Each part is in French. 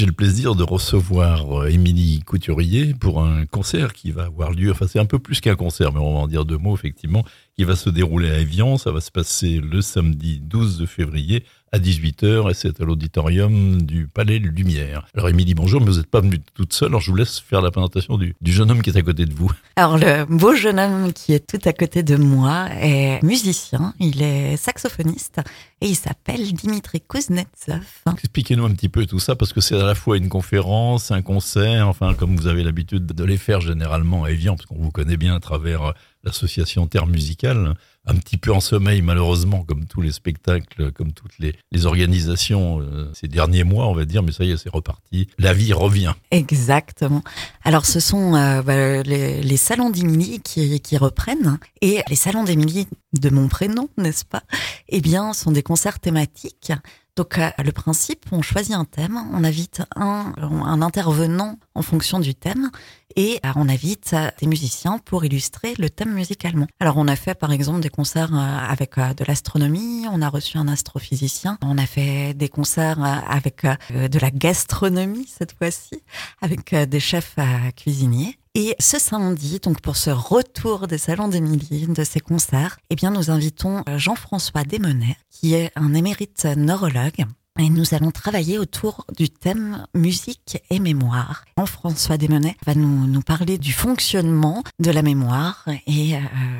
J'ai le plaisir de recevoir Émilie Couturier pour un concert qui va avoir lieu, enfin c'est un peu plus qu'un concert, mais on va en dire deux mots effectivement, qui va se dérouler à Évian. Ça va se passer le samedi 12 février à 18h et c'est à l'auditorium du Palais Lumière. Alors Émilie, bonjour, mais vous n'êtes pas venue toute seule, alors je vous laisse faire la présentation du jeune homme qui est à côté de vous. Alors le beau jeune homme qui est tout à côté de moi est musicien, il est saxophoniste et il s'appelle Dimitri Kuznetsov. Expliquez-nous un petit peu tout ça, parce que c'est à la fois une conférence, un concert, enfin comme vous avez l'habitude de les faire généralement à Évian, parce qu'on vous connaît bien à travers l'association Terre Musicale, un petit peu en sommeil malheureusement, comme tous les spectacles, comme toutes les organisations ces derniers mois on va dire, mais ça y est, c'est reparti, la vie revient. Exactement. Alors ce sont les salons d'Émilie qui reprennent, et les salons d'Émilie de mon prénom, n'est-ce pas, eh bien sont des concerts thématiques. Donc le principe, on choisit un thème, on invite un intervenant en fonction du thème et on invite des musiciens pour illustrer le thème musicalement. Alors on a fait par exemple des concerts avec de l'astronomie, on a reçu un astrophysicien, on a fait des concerts avec de la gastronomie cette fois-ci, avec des chefs cuisiniers. Et ce samedi, donc pour ce retour des salons d'Émilie, de ces concerts, eh bien nous invitons Jean-François Desmenet, qui est un émérite neurologue. Et nous allons travailler autour du thème musique et mémoire. Jean-François Desmenet va nous parler du fonctionnement de la mémoire et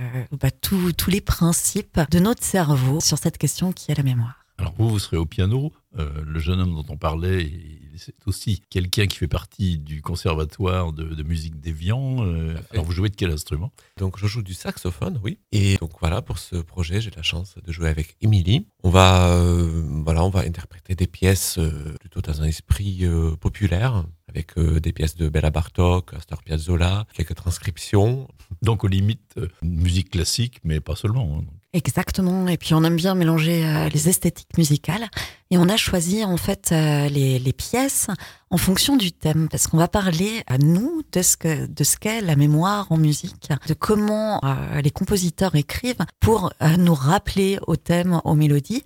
tous les principes de notre cerveau sur cette question qui est la mémoire. Alors vous serez au piano, le jeune homme dont on parlait, c'est aussi quelqu'un qui fait partie du conservatoire de musique d'Évian. Alors vous jouez de quel instrument ? Donc je joue du saxophone, oui. Et donc voilà, pour ce projet, j'ai la chance de jouer avec Émilie. On va interpréter des pièces plutôt dans un esprit populaire, avec des pièces de Béla Bartók, Astor Piazzolla, quelques transcriptions. Donc aux limites, musique classique, mais pas seulement. Hein. Exactement, et puis on aime bien mélanger les esthétiques musicales, et on a choisi en fait les pièces en fonction du thème, parce qu'on va parler à nous de ce qu'est la mémoire en musique, de comment les compositeurs écrivent pour nous rappeler au thème, aux mélodies.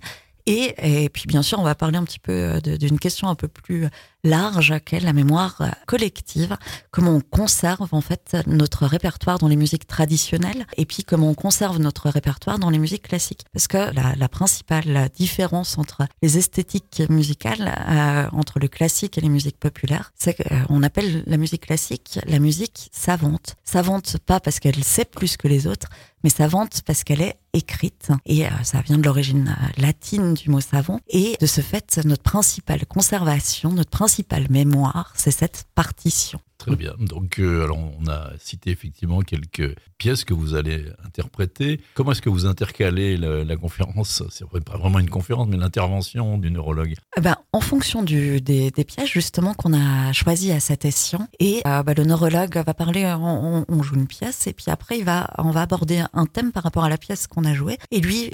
Et puis bien sûr, on va parler un petit peu d'une question un peu plus large, qu'est la mémoire collective, comment on conserve en fait notre répertoire dans les musiques traditionnelles, et puis comment on conserve notre répertoire dans les musiques classiques. Parce que la principale différence entre les esthétiques musicales, entre le classique et les musiques populaires, c'est qu'on appelle la musique classique la musique savante. Savante pas parce qu'elle sait plus que les autres, mais savante parce qu'elle est écrite. Et ça vient de l'origine latine du mot savant. Et de ce fait, notre principale conservation, notre principale mémoire, c'est cette partition. Très bien. Donc, alors on a cité effectivement quelques pièces que vous allez interpréter. Comment est-ce que vous intercalez la conférence ? C'est pas vraiment une conférence, mais l'intervention du neurologue. En fonction des pièces justement qu'on a choisies à cet escient. Et le neurologue va parler, on joue une pièce, et puis après on va aborder un thème par rapport à la pièce qu'on a jouée. Et lui,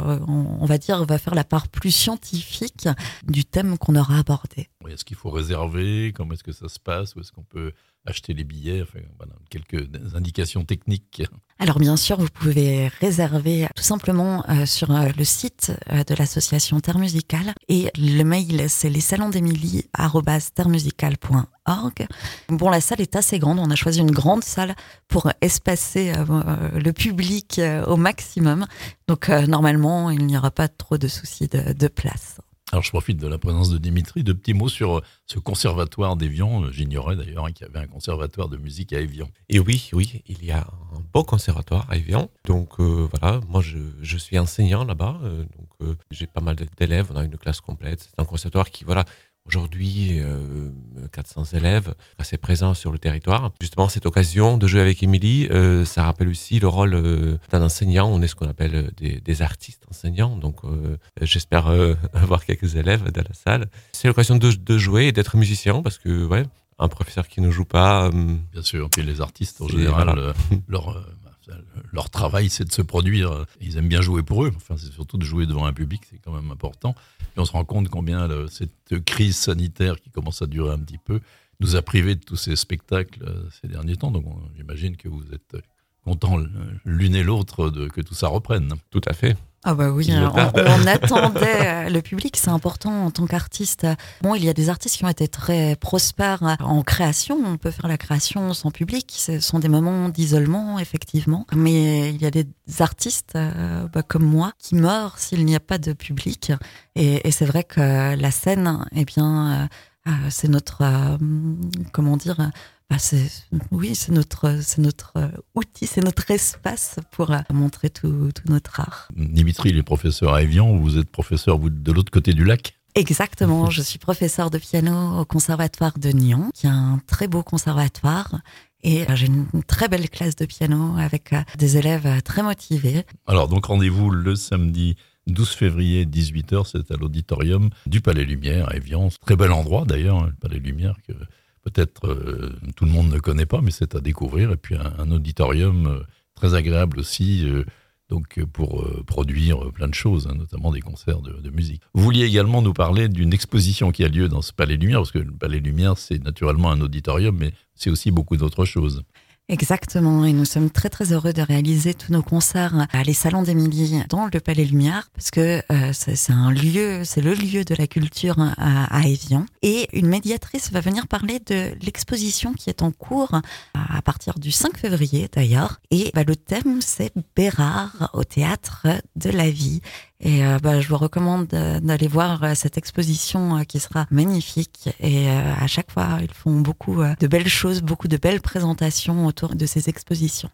on va dire, va faire la part plus scientifique du thème qu'on aura abordé. Est-ce qu'il faut réserver ? Comment est-ce que ça se passe ? Où est-ce qu'on peut acheter les billets ? Enfin, voilà, quelques indications techniques. Alors bien sûr, vous pouvez réserver tout simplement sur le site de l'association Terre Musicale, et le mail c'est lessalonsdemily@terremusicale.org. Bon, la salle est assez grande, on a choisi une grande salle pour espacer le public au maximum, donc normalement il n'y aura pas trop de soucis de place. Alors je profite de la présence de Dimitri, de petits mots sur ce conservatoire d'Évian. J'ignorais d'ailleurs qu'il y avait un conservatoire de musique à Évian. Et oui, il y a un beau conservatoire à Évian. Donc voilà, moi je suis enseignant là-bas, donc j'ai pas mal d'élèves, on a une classe complète. C'est un conservatoire qui, voilà, aujourd'hui, 400 élèves assez présents sur le territoire. Justement, cette occasion de jouer avec Émilie, ça rappelle aussi le rôle d'un enseignant. On est ce qu'on appelle des artistes enseignants. Donc, j'espère avoir quelques élèves dans la salle. C'est l'occasion de jouer et d'être musicien, parce que, ouais, un professeur qui ne joue pas... Bien sûr, puis les artistes, en général, voilà. Leur travail, c'est de se produire. Ils aiment bien jouer pour eux. Enfin, c'est surtout de jouer devant un public, c'est quand même important. Et on se rend compte combien cette crise sanitaire qui commence à durer un petit peu nous a privés de tous ces spectacles ces derniers temps. Donc, j'imagine que vous êtes contents l'une et l'autre que tout ça reprenne. Tout à fait. Ah bah oui, Ils le perdent. on attendait le public, c'est important en tant qu'artiste. Bon, il y a des artistes qui ont été très prospères en création, on peut faire la création sans public, ce sont des moments d'isolement, effectivement. Mais il y a des artistes comme moi qui meurent s'il n'y a pas de public. Et c'est vrai que la scène, eh bien, c'est notre, comment dire, c'est notre outil, c'est notre espace pour montrer tout notre art. Dimitri, il est professeur à Évian, vous êtes professeur vous, de l'autre côté du lac. Exactement, je suis professeure de piano au conservatoire de Nyon, qui est un très beau conservatoire. Et j'ai une très belle classe de piano avec des élèves très motivés. Alors, donc rendez-vous le samedi 12 février, 18h, c'est à l'auditorium du Palais Lumière à Évian. Très bel endroit d'ailleurs, le Palais Lumière, que peut-être tout le monde ne connaît pas, mais c'est à découvrir. Et puis un auditorium très agréable aussi, donc pour produire plein de choses, notamment des concerts de musique. Vous vouliez également nous parler d'une exposition qui a lieu dans ce Palais Lumière, parce que le Palais Lumière, c'est naturellement un auditorium, mais c'est aussi beaucoup d'autres choses. Exactement, et nous sommes très très heureux de réaliser tous nos concerts à les Salons d'Émilie dans le Palais Lumière, parce que c'est un lieu, c'est le lieu de la culture à Évian. Et une médiatrice va venir parler de l'exposition qui est en cours à partir du 5 février d'ailleurs. Et le thème c'est Bérard au théâtre de la vie. Et je vous recommande d'aller voir cette exposition qui sera magnifique. Et à chaque fois, ils font beaucoup de belles choses, beaucoup de belles présentations autour de ces expositions.